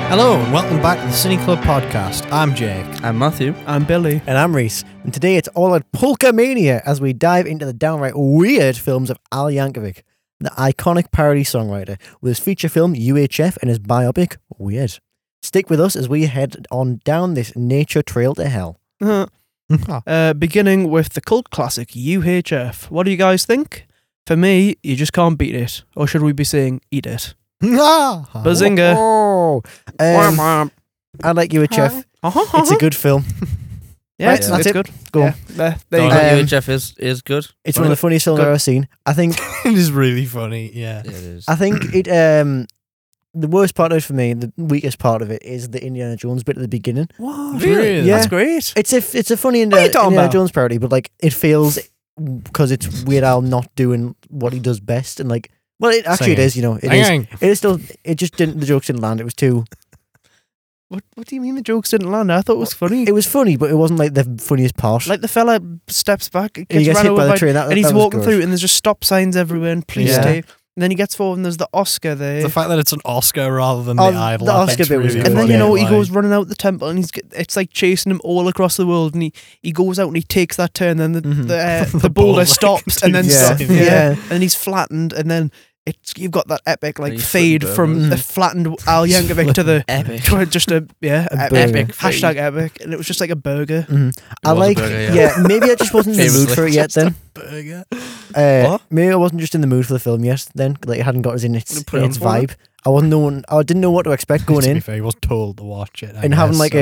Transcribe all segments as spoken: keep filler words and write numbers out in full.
Hello and welcome back to the Cine Club podcast. I'm Jake. I'm Matthew. I'm Billy. And I'm Reese. And today it's all at Polka Mania as we dive into the downright weird films of Al Yankovic, the iconic parody songwriter, with his feature film U H F and his biopic Weird. Stick with us as we head on down this nature trail to hell. Uh, uh, beginning with the cult classic U H F. What do you guys think? For me, you just can't beat it. Or should we be saying eat it? Bazinga. Oh, um, I like U H F. It's a good film. Yeah, Right, it's, that's it's it. good. Go Yeah, on. there, there you No, go. Um, U H F is, is good. It's one of the funniest films I've ever seen. I think It is really funny, yeah. It is. I think it um the worst part of it for me, the weakest part of it, is the Indiana Jones bit at the beginning. What? Really? Yeah. That's great. It's a it's a funny What are you Indiana, talking Indiana about? Jones parody, but like it feels because it's Weird Al not doing what he does best, and like well, it, actually Singing. it is. You know, it is. Hang on. It is still. It just didn't. The jokes didn't land. It was too. What What do you mean the jokes didn't land? I thought it was funny. It was funny, but it wasn't like the funniest part. Like the fella steps back, he gets gets ran hit over by the by, train, that, and he's that was walking good. through, and there's just stop signs everywhere and police Yeah. tape. And then he gets forward, and there's the Oscar there. The fact that it's an Oscar rather than Oh, the Idol. the I Oscar think's bit was really good. And then funny, you know he like- goes running out the temple, and he's get- it's like chasing him all across the world. And he, he goes out and he takes that turn, and the Mhm. the, uh, the, The boulder boulder stops, and then keeps stops. going. Yeah. Yeah. and he's flattened, and then it's you've got that epic like he's fade flipping from burgers. the flattened Al Yankovic to the Epic. to just a yeah A epic, burger. epic hashtag epic, and it was just like a burger. Mhm. I was a like. burger, yeah. yeah. maybe I just wasn't in the mood for it yet. Then Burger. uh, What? maybe I wasn't just in the mood for the film yet. Then like it hadn't got us in its, Put it in on its for it. vibe. I wasn't knowing. I didn't know what to expect going to be in. fair, he was told to watch it. I And having guess, like so-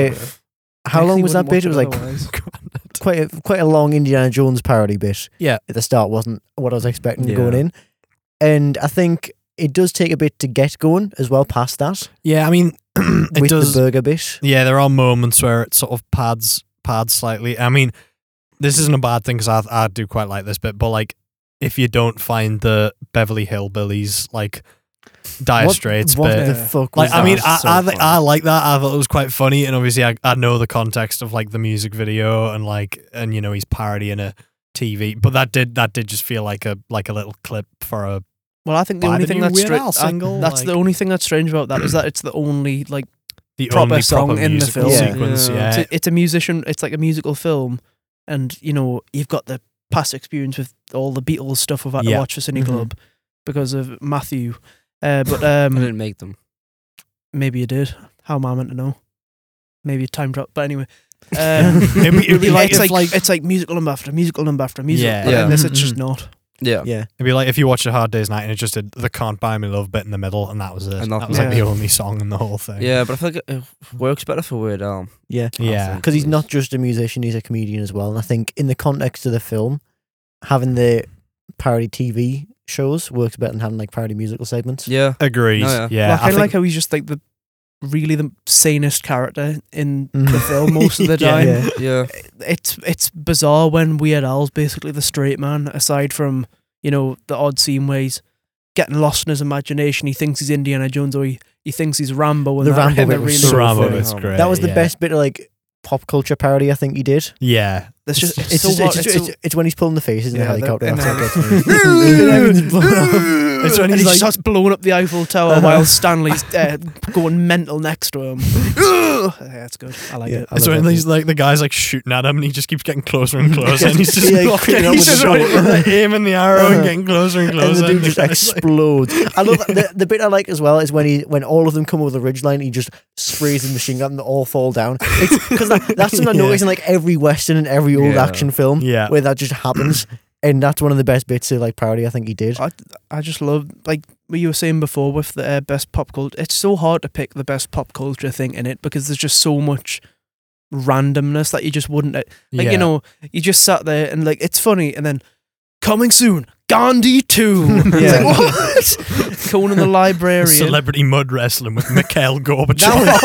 a how Actually long was that wouldn't bit? It was watch like otherwise. quite a, quite a long Indiana Jones parody bit. Yeah. At the start wasn't what I was expecting Yeah. going in. And I think it does take a bit to get going as well past that. Yeah, I mean, it with does. the burger bit. Yeah, there are moments where it sort of pads pads slightly. I mean, this isn't a bad thing because I I do quite like this bit, but like if you don't find the Beverly Hillbillies like Dire What- Straits what bit, the fuck was like I mean, that? I So I, think funny. I like that. I thought it was quite funny, and obviously I I know the context of like the music video and like and you know he's parodying a T V, but that did that did just feel like a like a little clip for a Well, I think the Buy only the thing new that's Weird strange. Al single, That's like- the only thing that's strange about that is that it's the only like the Proper only song proper in the musical film. Yeah. sequence. Yeah. Yeah, it's, a, it's a musician. It's like a musical film, and you know you've got the past experience with all the Beatles stuff we've had Yeah. to watch for Cine Mhm. Club because of Matthew. Uh, but I um, didn't make them. maybe you did. How am I meant to know? Maybe a time drop. But anyway, um, It'd be- it'd be like it's if, like, like- it's like musical number after musical number after musical. Yeah. but Yeah. in this it's just Mhm. not. Yeah. Yeah. it'd be like if you watched A Hard Day's Night and it just did the "Can't Buy Me Love" bit in the middle, and that was it. And that nothing was like else. the only song in the whole thing. Yeah, but I feel like it works better for Weird Al. Yeah. Yeah. Because he's not just a musician, he's a comedian as well. And I think in the context of the film, having the parody T V shows works better than having like parody musical segments. Yeah. Agreed. Oh, yeah. yeah, Like, I, I think, like how he's just like the really the sanest character in Mhm. the film most of the Yeah. time. Yeah. Yeah. It's it's bizarre when Weird Al's basically the straight man, aside from, you know, the odd scene where he's getting lost in his imagination. He thinks he's Indiana Jones, or he, he thinks he's Rambo. And The that, Rambo and bit it was really the so Rambo funny. bit's great. That was the yeah. best bit of like pop culture parody I think he did. Yeah, It's just it's, It's, so just, hard. it's, It's, just, so- it's, it's when he's pulling the faces in Yeah, the the- helicopter. in That's the- what gets me. Everything's blown up. It's when and he's he like- starts blowing up the Eiffel Tower Uh-huh. while Stanley's uh, going mental next to him. Yeah, that's good. I like Yeah, it. I it's love when that he's like the guy's like shooting at him, and he just keeps getting closer and closer, and he's just Yeah, like, creeping up he's with just the like, boat. like, aiming the arrow and getting closer and And closer. the dude just guy's like- explodes. I love that. The, the bit I like as well is when he when all of them come over the ridgeline, he just sprays his machine gun and they all fall down. Because that, that's something I Yeah. notice in like every western and every old Yeah. action film Yeah. where that just happens. And that's one of the best bits of like parody I think he did. I, I just love, like what you were saying before with the uh, best pop culture. It's so hard to pick the best pop culture thing in it because there's just so much randomness that you just wouldn't. Like, Yeah. you know, you just sat there and like, it's funny, and then coming soon, Gandhi two. Yeah. It's like, what? Conan the Librarian. Celebrity mud wrestling with Mikhail Gorbachev.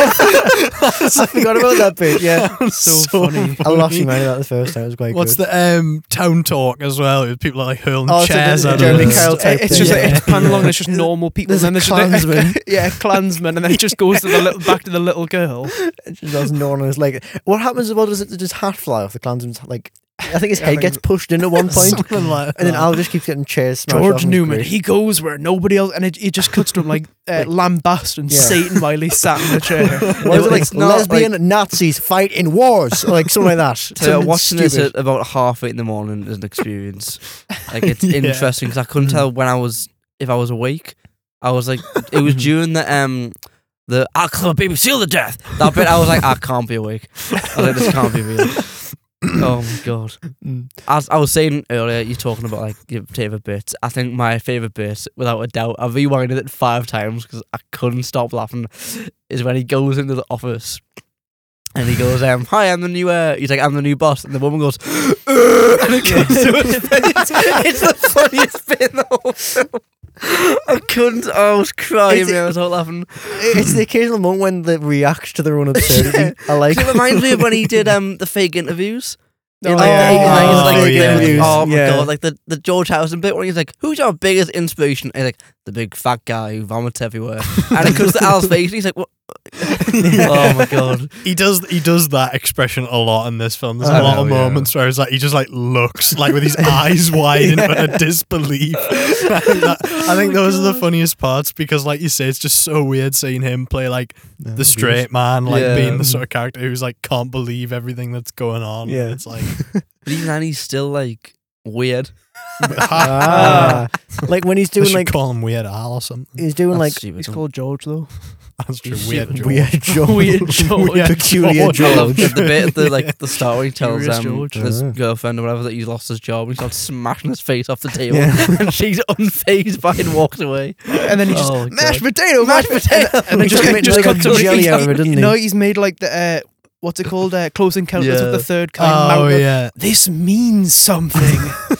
That was, I forgot about that bit. Yeah, So funny. I lost my mind about that the first time. It was quite What's good. the um, town talk as well? With people like hurling Oh, so chairs the- the at Jeremy him. Kyle type It's thing. just Yeah. like, it's panning along and it's just normal people. There's and a then there's just Klansman. yeah, Klansman, and then it just goes to the little back to the little girl. It just doesn't know. And it's like, what happens? What does it? Does hat fly off the Klansman's like I think his I head think gets pushed in at one point, Something like and then that. Al just keeps getting chairs smashed off George him. It's Newman, great. he goes where nobody else, and it, it just cuts to him like uh, lambasting Yeah. Satan while he's sat in the chair. What was it, like It's not lesbian Nazis fight in wars, like something like that. So Something watching this stupid. at about half eight in the morning is an experience. Like it's Yeah. interesting because I couldn't tell when I was if I was awake. I was like, it was during the um the I'll kill a baby seal to death. That bit I was like, I can't be awake. I was like, this can't be real. Oh my god! As I was saying earlier, you're talking about like your favorite bits. I think my favorite bit, without a doubt, I've rewinded it five times because I couldn't stop laughing. Is when he goes into the office and he goes, um, "Hi, I'm the new." Uh, he's like, "I'm the new boss," and the woman goes, "Ugh," and it comes to his face. It's the funniest bit in the whole film. I couldn't. I was crying. It's- man, I was all laughing. It's the occasional moment when they react to their own absurdity. I like. It reminds me of when he did um the fake interviews. Oh, In, like, yeah. the eighties, Oh, like, yeah. the interviews. Yeah. Oh my Yeah. god, like the, the George Harrison bit where he's like, "Who's your biggest inspiration?" And he's like, "The big fat guy who vomits everywhere." And it comes to Al's face, and he's like, "What?" Oh my god. He does he does that expression a lot in this film. There's I a lot know, of yeah. moments where it's like he just like looks like with his eyes wide in Yeah. disbelief. I think, that, I think those are the funniest parts because, like you say, it's just so weird seeing him play like the straight man, like Yeah. being the sort of character who's like can't believe everything that's going on. Yeah. It's like But even then, he's still like weird. Ah, like when he's they doing should like call him Weird Al or something. he's doing That's like stupid. He's called George though. That's true. He's Weird super George. weird George, Weird George. Weird peculiar George. I love George. the bit at the like the start where he tells Curious um, George. his Yeah. girlfriend or whatever that he lost his job, and he starts smashing his face off the table, Yeah. and she's unfazed by it and walks away. And then he just Oh, my mashed God. potato, mashed potato, and then Just just, made just like cut a to jelly out of it, didn't he? No, he's made like the uh, what's it called? Uh, Close Encounters Yeah. of the Third Kind. Oh mounted. yeah. This means something.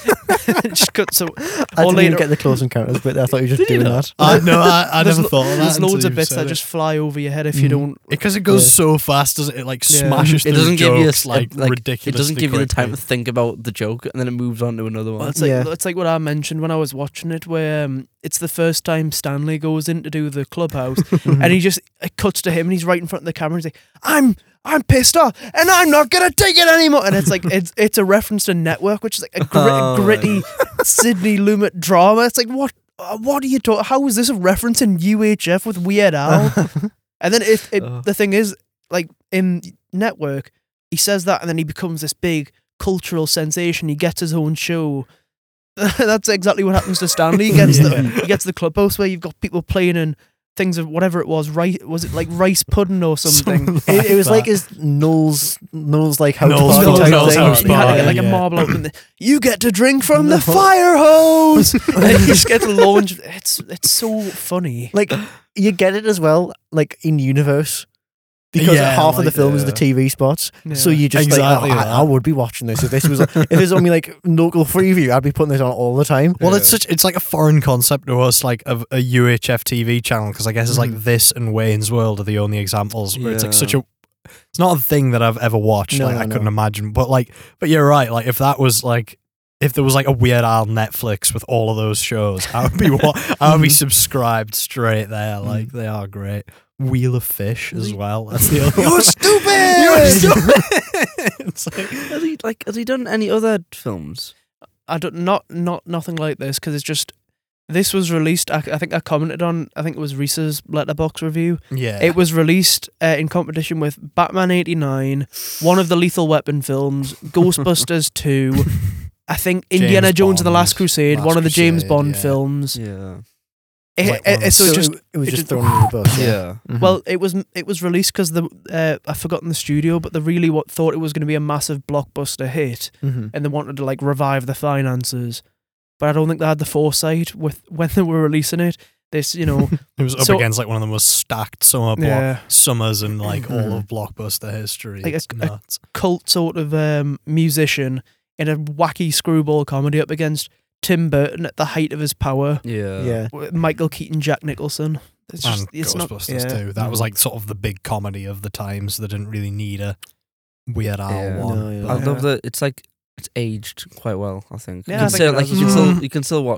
just cut so. I Or didn't even later, get the Close Encounters bit. I thought you were just doing that. I no, I, I There's never lo- thought of that. there's loads until of you bits said that it. just fly over your head if you Mhm. don't. Because it goes Yeah. so fast, does it? It like Yeah. smashes It through doesn't give you a, jokes s- like, like ridiculously. it doesn't give you the time to quickly. think about the joke, and then it moves on to another Well, one. it's like Yeah. it's like what I mentioned when I was watching it, where um, it's the first time Stanley goes in to do the clubhouse, and he just it cuts to him, and he's right in front of the camera. He's like, "I'm I'm pissed off, and I'm not gonna take it anymore." And it's like it's it's a reference to Network, which is like a grit, Oh, gritty Sidney Lumet drama. It's like what uh, what are you talking? How is this a reference in U H F with Weird Al? And then it, it Oh. the thing is, like in Network, he says that, and then he becomes this big cultural sensation. He gets his own show. That's exactly what happens to Stanley. He gets Yeah. the he gets the clubhouse where you've got people playing in things of whatever it was. Rice was it like rice pudding or something? Something It, it was that. like his Knowles, Knowles like house Knowles- party Knowles- type Knowles thing. house He had to get party, like a yeah. marble out in the. You get to drink from the No. fire hose. And he just gets launched. It's it's so funny. Like you get it as well, like in universe, because Yeah, half of the like, film is the uh, T V spots. So Yeah. you just Exactly like, oh, I, that. I would be watching this if this was if there's only like local Freeview. I'd be putting this on all the time. Well, Yeah. it's such it's like a foreign concept to us, like of a U H F T V channel, because I guess it's like Mhm. this and Wayne's World are the only examples where it's like Yeah. such a. It's not a thing that I've ever watched. No, like no, I no. couldn't imagine, but like, but you're right. Like if that was like. If there was like a Weird Al Netflix with all of those shows, I would be wa- I would be subscribed straight there. Like they are great. Wheel of Fish as well. That's the other one. You're stupid. You're stupid. It's like, Has he like has he done any other films? I don't not not nothing like this because it's just this was released. I, I think I commented on. I think it was Reese's Letterboxd review. yeah, It was released uh, in competition with Batman eighty-nine, one of the Lethal Weapon films, Ghostbusters two. I think Indiana James Jones and the Bond, Last Crusade, Last one of the James Crusade, Bond yeah. films. Yeah. It- Like one of it- the- so it just it was it just just- thrown in the bus. Yeah. Yeah. Mhm. well, it was it was released because the uh, I've forgotten the studio, but they really what thought it was going to be a massive blockbuster hit, Mhm. and they wanted to like revive the finances. But I don't think they had the foresight with when they were releasing it. This, you know, it was up so- against like one of the most stacked summer block yeah, summers in like all Mhm. of blockbuster history. Like a- it's a- nuts. cult sort of um, musician in a wacky screwball comedy up against Tim Burton at the height of his power. Yeah. Yeah. with Michael Keaton, Jack Nicholson. It's just and it's not. Ghostbusters Yeah. too. That was like sort of the big comedy of the times. They didn't really need a Weird Al Yeah. one. No, yeah. I but- love that it's like it's aged quite well, I think. Yeah, you I can think still it like has you as can well. still you can still what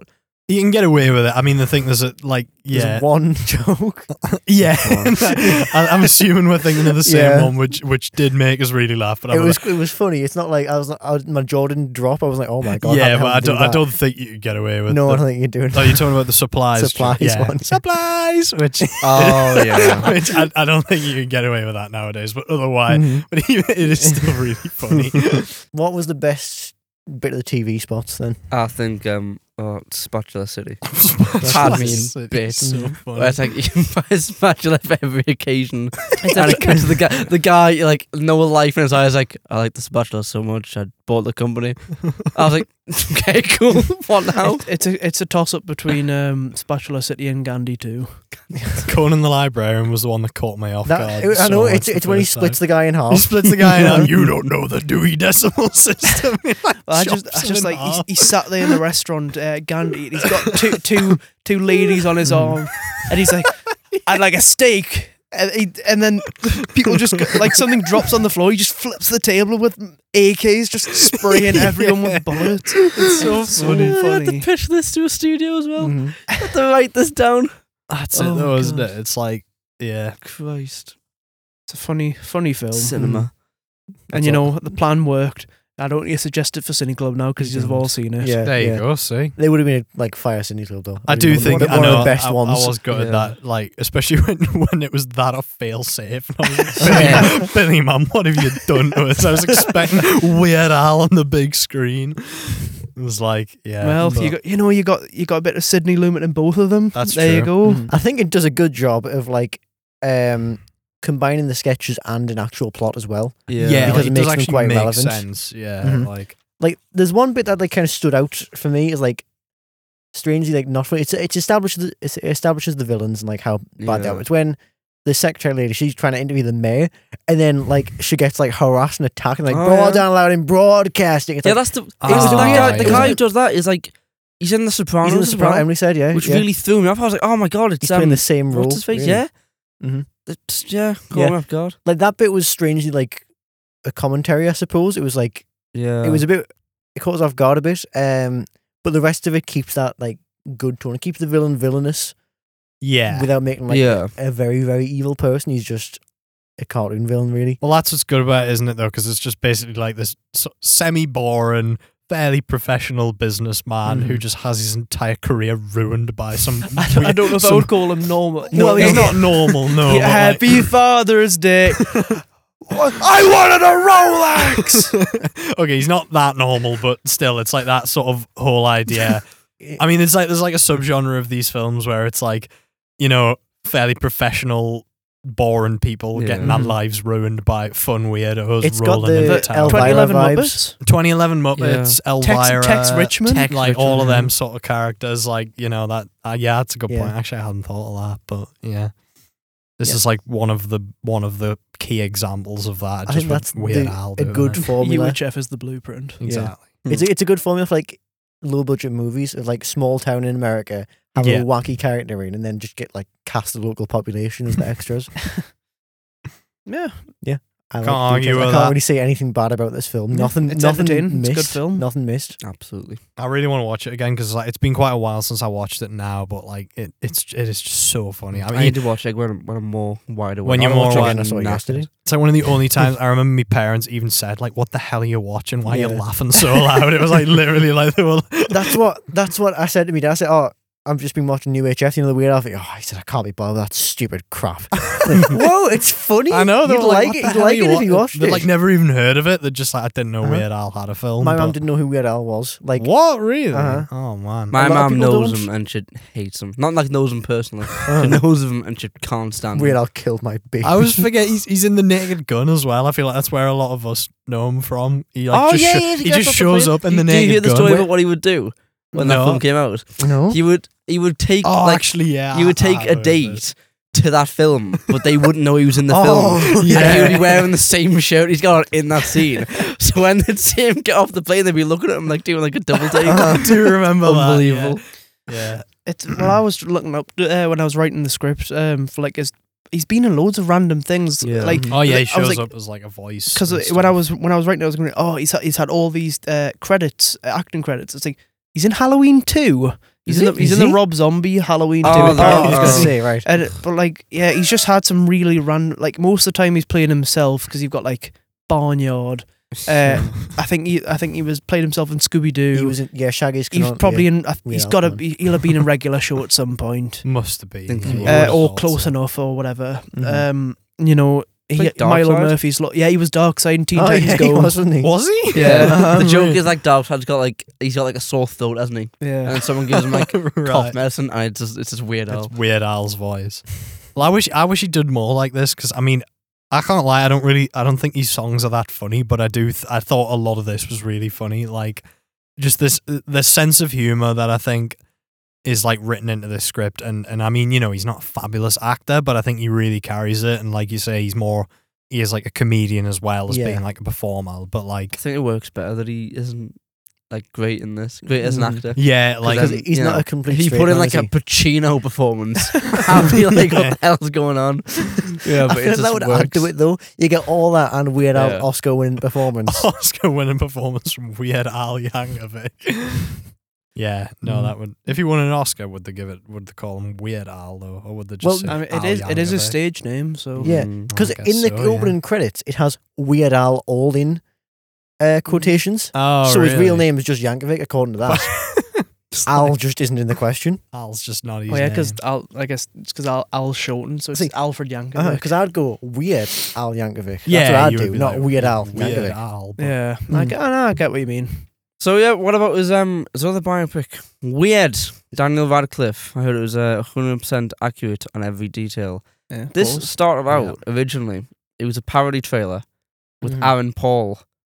You can get away with it. I mean, the thing is that, like, yeah, There's one joke. yeah. I- I'm assuming we're thinking of the same Yeah. one, which which did make us really laugh. But It I'm was it was funny. It's not like I was, I was my jaw didn't drop. I was like, oh my god. how yeah, the hell but I did you don't. do I that? don't think you could get away with. No, the, I don't think you're doing. Oh, you're talking about the supplies. Supplies yeah. one. Supplies, which Oh yeah. which I, I don't think you can get away with that nowadays. But otherwise, Mhm. but even, it is still really funny. What was the best bit of the T V spots then? I think um, oh, Spatula City. Had me in bits. So Where funny. it's like you can buy a spatula for every occasion, and it comes to the guy. The guy like no life in his eyes. Like I like the spatula so much, I bought the company. I was like, okay, cool. What now? It, it's a it's a toss up between um, Spatula City and Gandhi too. Conan the Librarian was the one that caught me off That, guard. it- I so know much it's the it's when he first splits time. the guy in half. He splits the guy in half. You don't know the Dewey Decimal System. He, like, I just chops I him just in like he's, half. he's sat there in the restaurant, uh, Gandhi, and he's got two two two ladies on his Mm. arm, and he's like, I'd like a steak. And, he, and then people just go- like something drops on the floor. He just flips the table with A Ks, just spraying everyone with bullets. It's so funny. I had to funny. pitch this to a studio as well. Mhm. I had to write this down. That's it, Oh though, my isn't God. it? It's like, yeah. Christ. It's a funny funny film. Cinema. And you know the plan worked. I don't need to suggest it for Cine Club now because you've all seen it. Yeah, There you yeah. go. See. They would have been a, like Fire City Club though. I Would do have been think one, I one know of the best I, ones. I was good Yeah. at that, like especially when when it was that a fail safe. And I was like, Yeah. Billy, Billy, man, what have you done to us? I was expecting Weird Al on the big screen. It was like, yeah. Well, but you got you know you got you got a bit of Sidney Lumet in both of them. That's there you true. go. Mhm. I think it does a good job of like um, combining the sketches and an actual plot as well. Yeah. yeah, because like, it it makes does them actually quite make relevant. sense. Yeah, Mhm. like Like, there's one bit that like kind of stood out for me is like strangely like not funny. It's it's established the, it establishes the villains and like how bad they Yeah. are. It's when the secretary lady, she's trying to interview the mayor, and then like she gets like harassed and attacked and like Oh, broad yeah. down loud in broadcasting. It's Yeah, like, that's the. It Ah, was the right. guy, the It was guy a- who does that is like he's in the Sopranos, he's in the as Sopranos, well, Emily said, yeah, which yeah. really threw me off. I was like, oh my god, it's he's playing um, the same role. what's his face? really. Yeah, Mhm. it's, yeah, caught Yeah. me off guard. Like that bit was strangely like a commentary, I suppose. It was like Yeah, it was a bit it caught us off guard a bit. Um, but the rest of it keeps that like good tone. It keeps the villain villainous yeah. without making like yeah. a very very evil person. He's just a cartoon villain, really. Well, that's what's good about it, isn't it? Though, because it's just basically like this so- semi-boring, fairly professional businessman who Mhm. just has his entire career ruined by some. I don't, I don't know if I some- would call him normal. No, well, he's not normal. No, but, like- Happy Father's Day. I wanted a Rolex. okay, he's not that normal, but still, it's like that sort of whole idea. I mean, it's like there's like a subgenre of these films where it's like, you know, fairly professional, boring people Yeah. getting their Mhm. lives ruined by fun weirdos It's got rolling the into The town. Elvira twenty eleven vibes. Muppets. twenty eleven Muppets, Elvira, Tex Richmond. Tex, like all of Richmond. them sort of characters. Like you know that. Uh, yeah, that's a good Yeah. point. Actually, I hadn't thought of that, but yeah, this Yeah. is like one of the one of the key examples of that. I Just think with that's Weird the- Al a doing good it. formula. U H F is the blueprint. Exactly. It's a, it's a good formula for like low budget movies of like small town in America, have Yeah. a wacky character in, and then just get like cast the local population as the extras. Yeah. I Can't like argue details. I with can't that. really say anything bad about this film. Yeah, Nothing. it's nothing entertaining. missed. It's a good film. Nothing missed. Absolutely. I really want to watch it again because like it's been quite a while since I watched it now, but like it, it's it is just so funny. I I, mean, need to watch it when I'm, when I'm more wide awake. When you're I'll more watch it wide- again I saw it knackered. yesterday. it's like one of the only times I remember my parents even said like, "What the hell are you watching? Why are you Yeah. laughing so loud?" It was like literally like they were. That's what. That's what I said to me dad. I said, "Oh, I've just been watching U H F. You know the Weird Al thing." Oh, he said, "I can't be bothered with that stupid crap." Like, whoa, it's funny. I know they You'd were like, like "What it. the You'd hell are like it if wa-" you watched They'd it. like never even heard of it. They just like I didn't know Uh-huh. Weird Al had a film. My but- mum didn't know who Weird Al was. Like, What really? Uh-huh. Oh man. My A lot of mom people knows don't. him and she hates him. Not like knows him personally. She uh, knows him and she can't stand Weird him. Al killed my baby. I always forget he's he's in the Naked Gun as well. I feel like that's where a lot of us know him from. He like Oh, just yeah, sho- yeah, he he gets just off the shows plane. up in You- the Do you Naked hear the Gun. story about what he would do when that No. film came out? no. He would he would take Oh, like actually, yeah. he would I- I take a heard date this. to that film, but they wouldn't know he was in the Oh, film. yeah. And he would be wearing the same shirt he's got on in that scene. So when they'd see him get off the plane, they'd be looking at him like doing like a double take. I do remember that. Unbelievable. Yeah. yeah. It's well, I was looking up uh, when I was writing the script um, for like his. He's been in loads of random things. Yeah. Like Oh yeah, he I was shows like- up as like a voice. because and when I stuff. was when I was writing, it, I was going, oh, he's had, he's had all these uh, credits, uh, acting credits. It's like he's in Halloween two. He's Is in he? the, he's Is in the he? Rob Zombie Halloween Oh, two. Oh, I the- was Oh. gonna say right. And it- but like, yeah, he's just had some really random. Like most of the time, he's playing himself because you've got like Barnyard. Uh, I think he, I think he was played himself in Scooby Doo. He was in yeah Shaggy's. He's Canonical, probably yeah. in. I- Weird He's Al got to. fan. be He'll have been in regular show at some point, Must have been. Think he yeah, uh, you or would've thought close so. enough, or whatever. Mhm. Um, you know, he, Like Milo Darkseid? Murphy's. Lo- yeah, he was Darkseid in Teen Oh Titans yeah, Go. he was, wasn't he? Was he? Yeah. the Um, joke is like Darkseid's got like he's got like a sore throat, hasn't he? And Yeah. then someone gives him like right. cough medicine, and it's just it's just weird. It's Al. Weird Al's voice. Well, I wish I wish he did more like this because I mean, I can't lie. I don't really. I don't think these songs are that funny, but I do. Th- I thought a lot of this was really funny. Like, just this the sense of humor that I think is like written into this script. And and I mean, you know, he's not a fabulous actor, but I think he really carries it. And like you say, he's more. He is like a comedian as well as Yeah. being like a performer. But I like, think it works better that he isn't like great in this, great as an Mm. actor. yeah, like Because then, he's you not know, a complete. If he straight put in man, like is a he? Pacino performance, I'd be like, Yeah. what the hell's going on? Yeah, I but feel it like just that would works. add to it though. You get all that and Weird Al Yeah. Oscar winning performance. Oscar winning performance from Weird Al Yankovic. Yeah, no, Mm. that would. If he won an Oscar, would they give it? Would they call him Weird Al though, or would they just Well, say I mean, it Al is. It is a Yankovic? stage name, so Yeah. Mm. Because I guess in the so, yeah. opening credits, it has Weird Al all in uh, quotations. Oh, so his real really? name is just Yankovic, according to that. Just Al like, just isn't in the question. Al's just not his Oh yeah, because name. Al. I guess it's because Al Al's shortened, so it's See, Alfred Yankovic. Because I'd go Weird Al Yankovic. That's Yeah, what I'd you would do, be not like, Weird Al Weird Yankovic. Al. but- Yeah, I, Mm. get, I know. I get what you mean. So yeah, what about his um his other biopic? Weird. Daniel Radcliffe. I heard it was uh, one hundred percent accurate on every detail. Yeah, This pause. started out originally. It was a parody trailer with Mhm. Aaron Paul.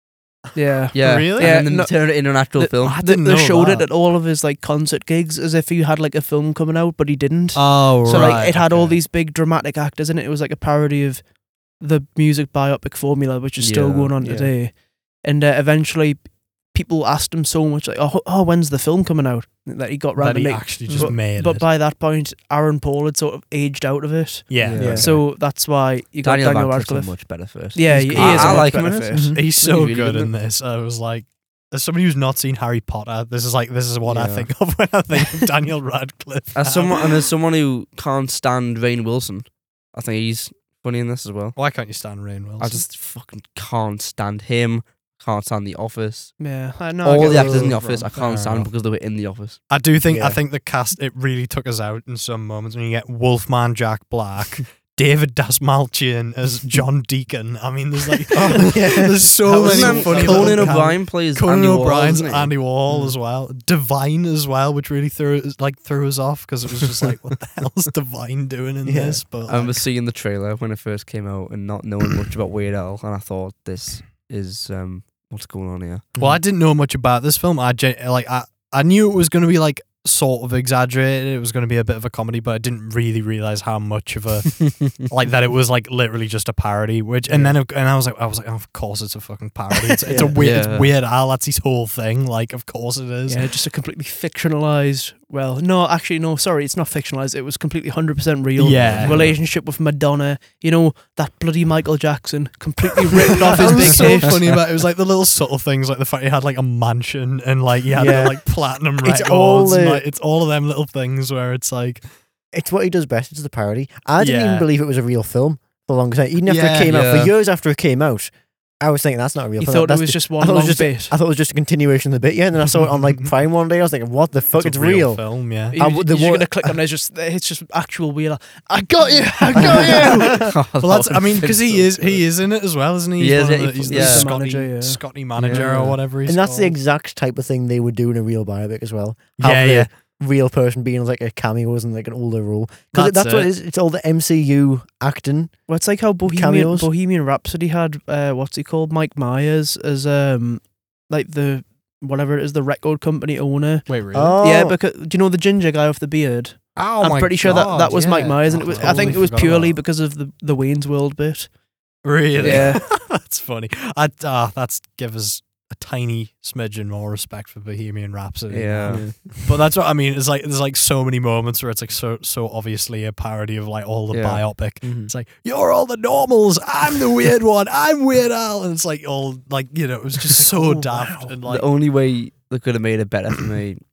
Yeah. Yeah, Really? Yeah, Yeah, and then no- they turned it into an actual The- film. I They, didn't they know showed it that. at all of his like concert gigs as if he had like a film coming out, but he didn't. Oh, so right. like it had all okay. these big dramatic actors in it. It was like a parody of the music biopic formula, which is still Yeah, going on yeah. today. And uh, eventually, people asked him so much, like, "Oh, oh when's the film coming out?" That he got round that to he make. actually just but, made but it. by that point, Aaron Paul had sort of aged out of it. yeah, Yeah. okay. So that's why you got Daniel, Daniel, Radcliffe's Radcliffe. much better first. Yeah, He's he, good. he I, is. I a like much him in better it. first. he's so really good good. in this. I was like, as somebody who's not seen Harry Potter, this is like this is what I Yeah. think of when I think of Daniel Radcliffe. As someone and as someone who can't stand Rainn Wilson, I think he's funny in this as well. Why can't you stand Rainn Wilson? I just fucking can't stand him. Can't stand The Office. Yeah, I know. I All get the where actors in you're The coming Office, from. I can't Fair stand enough. because they were in The Office. I do think I Yeah. think the cast it really took us out in some moments when you get Wolfman Jack Black, David Dasmalchian as John Deacon. I mean, there's like Oh, yeah. there's so That was many so funny. funny. Conan little cam- O'Brien plays Conan Andy Warhol, O'Brien's isn't he? Andy Warhol Mm. as well. Divine as well, which really threw like threw us off because it was just like, what the hell is Divine doing in Yeah. this? But I remember like, seeing the trailer when it first came out and not knowing much about Weird Al, and I thought this is um what's going on here. well, I didn't know much about this film. I gen- like I I knew it was going to be like sort of exaggerated. It was going to be a bit of a comedy, but I didn't really realize how much of a like that it was like literally just a parody. Which and then it- and I was like I was like oh, of course it's a fucking parody. It's, it's a Yeah. weird Yeah. it's Weird Al. That's his whole thing. Like of course it is. Yeah, just a completely fictionalized. Well, no, actually, no. Sorry, it's not fictionalized. It was completely hundred percent real. Yeah. relationship with Madonna. You know that bloody Michael Jackson, completely ripped off his That big was so hit. funny about it. It was like the little subtle things, like the fact he had like a mansion and like he had Yeah. like platinum It's records. all and, the- like, it's all of them little things where it's like, It's what he does best. It's the parody. I didn't Yeah. even believe it was a real film for a long time. Even after Yeah. it came out, Yeah. for years after it came out, I was thinking that's not a real He film. thought it That's was the- just I one thought it long was just bit. I thought it was just a continuation of the bit, yeah. And then I saw it on like Prime one day. I was thinking, what the fuck? it's, It's a real, real. film, yeah. You, I you, would- the you're one- gonna click on it. It's just it's just actual weird. I got you. I got you. Well, that's I mean because he is he is in it as well, isn't he? He He's is, one of yeah, the- he- he's the yeah. Scotty Manager, yeah. Scotty manager Yeah. or whatever he's And that's the called. exact type of thing they would do in a real biopic as well. Have Yeah, the yeah. real person being like a cameo and like an older role. Because That's that's, what it. it is. It's all the M C U acting. Well, it's like how Bohemian Cameos. Bohemian Rhapsody had uh, what's he called, Mike Myers as um like the whatever it is the record company owner. Wait, really? Oh, Yeah, because do you know the ginger guy with the beard? oh I'm my pretty sure that God, that was Mike yeah. Myers, and it Oh, was, I think totally it was forgot purely about because of the the Wayne's World bit. that. Really. Yeah. That's funny. I ah, that's give us a tiny smidgen more respect for Bohemian Rhapsody. Yeah. But that's what I mean. It's like there's like so many moments where it's like so so obviously a parody of like all the Yeah. biopic. Mhm. It's like you're all the normals. I'm the weird one. I'm Weird Al, and it's like all like you know it was just so Oh, daft wow. and like the only way they could have made it better for me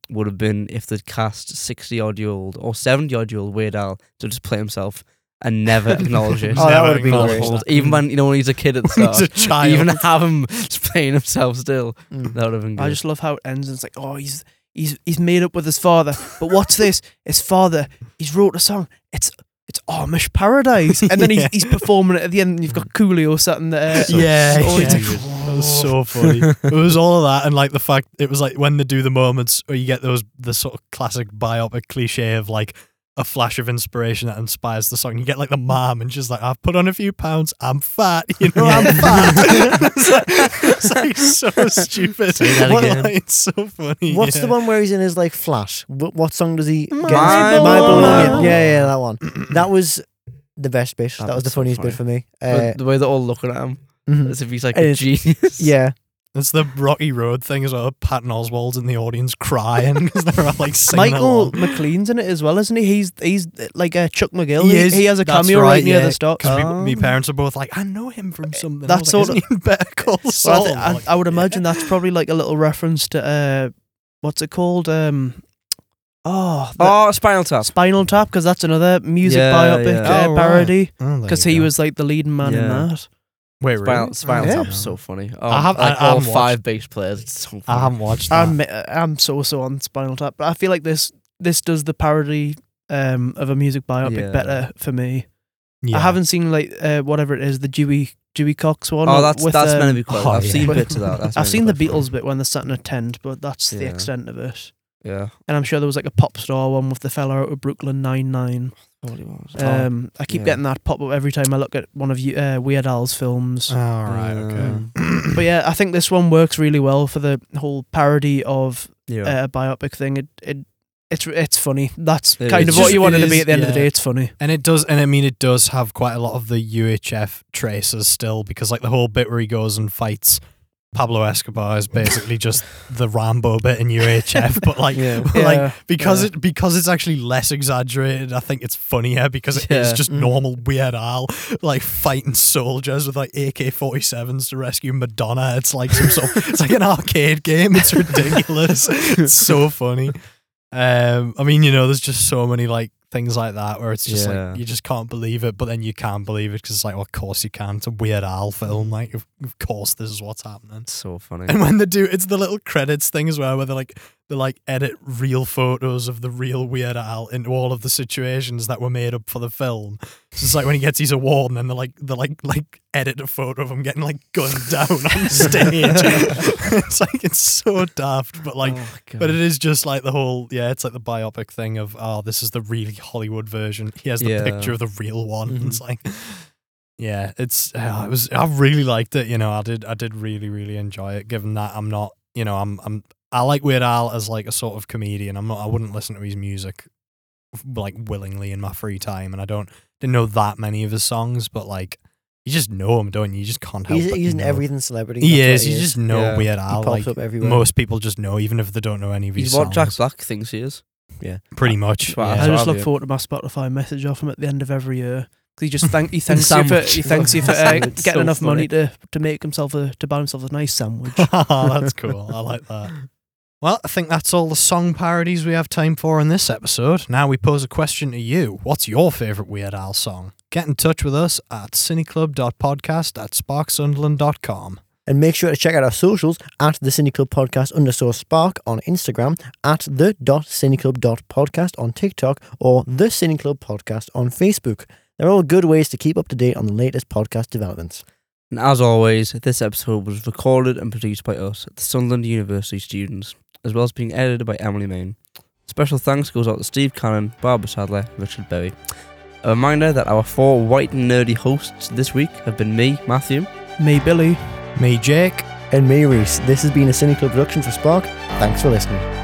would have been if they'd cast sixty odd year old or seventy odd year old Weird Al to just play himself and never acknowledge it. Oh, that Never would have been acknowledge great. that. Even when you know when he's a kid at the He's start, a child. even have him just playing himself still. Mm. That would have been good. I just love how it ends and it's like, oh, he's he's he's made up with his father. But what's this? His father, he's wrote a song. It's it's Amish Paradise. And then Yeah. he's, he's performing it at the end and you've got Coolio sitting there. yeah, Oh, yeah. it's like, It was so funny. It was all of that, and like the fact it was like when they do the moments where you get those the sort of classic biopic cliche of like a flash of inspiration that inspires the song. You get like the mom, and she's like, "I've put on a few pounds. I'm fat. You know, I'm fat." it's, like, it's like so stupid. Say that What- again. like, it's so funny. What's yeah. the one where he's in his like flash? What, what song does he get? My My Belonging. Belonging. Yeah, yeah, that one. That was the best bit. That That was was the so funniest bit funny. for me. Uh, But the way they're all looking at him mhm. as if he's like And a it's- genius. Yeah. It's the Rocky Road thing as well. Patton Oswalt's in the audience crying because they're all like singing Michael along. McLean's in it as well, isn't he? He's he's like uh, Chuck McGill. He He, is. he has a That's cameo right, right near yeah. the start. 'Cause me, Um, me parents are both like, I know him from something. That's I was sort like, Isn't he Better Call Well, I, Saul? thi- I, Like, I would yeah. imagine that's probably like a little reference to uh, what's it called? Um, oh, the Oh, Spinal Tap. Spinal Tap, because that's another music Yeah, biopic yeah. uh, Oh, right. parody. Oh, there Because you he go. was like the leading man in Yeah. that. Wait, Spinal, really? Spinal Oh, Tap yeah. is so funny. Oh, I have- like I- I all haven't five bass players. It's so funny. I haven't watched that. I'm I'm so so on Spinal Tap, but I feel like this this does the parody um, of a music biopic Yeah. better for me. yeah. I haven't seen like uh, whatever it is, the Dewey Dewey Cox one. Oh, that's with, that's um, meant to be quite. oh, I've yeah. seen With- bits of that. That's I've meant to seen be the quite Beatles bit when they're sat in a tent, but that's the Yeah. extent of it. funny. Yeah. And I'm sure there was like a pop star one with the fella out of Brooklyn Nine Nine. Probably was. Um, I keep yeah. getting that pop up every time I look at one of you, uh, Weird Al's films. All right, okay. Um, But yeah, I think this one works really well for the whole parody of yeah. uh, a biopic thing. It it it's it's funny. That's It kind is. of what Just- you wanted it to be is, at the end of the yeah. day. It's funny. And it does, and I mean, it does have quite a lot of the U H F traces still, because like the whole bit where he goes and fights Pablo Escobar is basically just the Rambo bit in U H F, but like, Yeah. but, Yeah, like because yeah. it because it's actually less exaggerated. I think it's funnier because it is Yeah. just Mm. normal Weird Al like fighting soldiers with like A K forty-sevens to rescue Madonna. It's like some sort. Of, it's like an arcade game. It's ridiculous. It's so funny. Um, I mean, you know, there's just so many like things like that where it's just Yeah. like you just can't believe it, but then you can believe it because it's like, well, of course you can. It's a Weird Al film. Like, of, of course, this is what's happening. It's so funny. And when they do, it's the little credits thing as well, where they like they like edit real photos of the real Weird Al into all of the situations that were made up for the film. So it's like when he gets his award, and then they like they like like edit a photo of him getting like gunned down on stage. It's like it's so daft, but like. Oh, God. But it is just like the whole, yeah, it's like the biopic thing of, oh, this is the really Hollywood version. Here's the Yeah. picture of the real one. Mhm. It's like, yeah, it's, uh, it was, I really liked it. You know, I did, I did really, really enjoy it. Given that I'm not, you know, I'm, I'm, I like Weird Al as like a sort of comedian. I'm not, I wouldn't listen to his music like willingly in my free time, and I don't, didn't know that many of his songs, but like, you just know him, don't you? You just can't help. He's, but he's an know. everything celebrity. He That's is. what You just know Yeah. Weird He Al. pops Like up everywhere. most people just know, even if they don't know any of his He's songs. what Jack Black thinks he is. Pretty much. That's what I- I yeah. That's just I'll look be. forward to my Spotify message off him at the end of every year. 'Cause He just thank he thanks you for Sandwich. he thanks you for uh, Sandwich, getting so enough funny. money to to make himself a to buy himself a nice sandwich. Oh, that's cool. I like that. Well, I think that's all the song parodies we have time for in this episode. Now we pose a question to you. What's your favourite Weird Al song? Get in touch with us at cineclub dot podcast at spark sunderland dot com. And make sure to check out our socials at the Cineclub Podcast underscore Spark on Instagram, at the dot cineclub dot podcast on TikTok, or the Cineclub Podcast on Facebook. They're all good ways to keep up to date on the latest podcast developments. And as always, this episode was recorded and produced by us, the Sunderland University students, as well as being edited by Emily Main. Special thanks goes out to Steve Cannon, Barbara Sadler, and Richard Berry. A reminder that our four white and nerdy hosts this week have been me, Matthew. Me, Billy. Me, Jake. And me, Reese. This has been a Cineclub production for Spark. Thanks for listening.